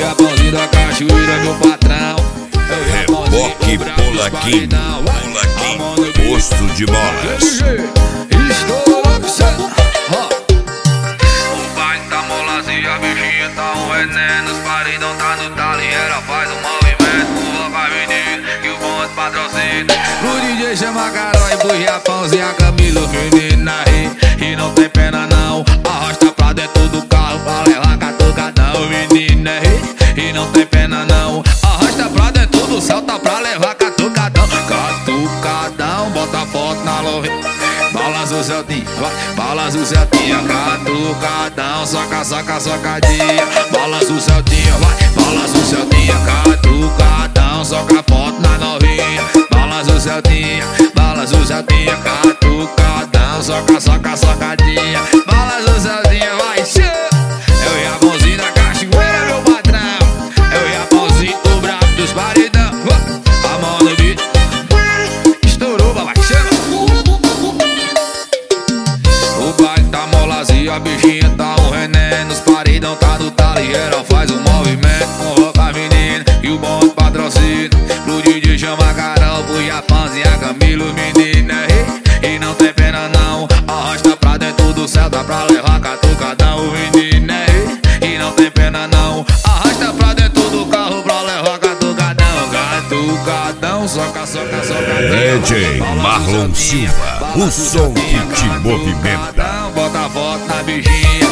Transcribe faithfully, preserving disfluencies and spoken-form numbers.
Japãozinho da cachoeira, meu patrão. Reboque Polaquim, Polaquim, posto de molas. O baile tá molazinho, a bichinha tá um veneno. Os paredão tá no talo e ela faz um movimento. Coloca a menina que o bonde patrocina. O D J chama Carol e pro Japãozinho, a Camila, o menino aí. E não tem pena não, arrasta pra dentro do carro pra levar catucadão. O menino aí, e não tem pena não, arrasta pra dentro do salta pra levar catucadão. Catucadão, bota foto na loja, balança o Celtinha, vai, balança o Celtinha. Catucadão, soca, soca, socadinha. Balança o Celtinha, vai, balança o Celtinha. Catucadão, soca foto na novinha. Balança o Celtinha, balança o Celtinha. Catucadão, soca, soca, socadinha. Balança o Celtinha, vai, xê. É o Japãozinho da cachoeira, meu patrão. É o Japãozinho, o brabo dos paredão. A mão no beat, estourou, babai, chama. O baile tá molazinho, a bichinha tá um veneno. Os paredão tá no talo e ela faz um movimento. Convoca a menina e o bonde patrocina. Pro D J chama a Carol, pro Japãozinho, a Camila, o menino aí. E não tem pena não, arrasta pra dentro do céu, dá pra levar catucadão. O menino aí, e não tem pena não, arrasta pra dentro do carro pra levar catucadão. Catucadão, soca, soca, soca. D J Marlon Silva, o som que te movimenta. Bota a foto na bichinha.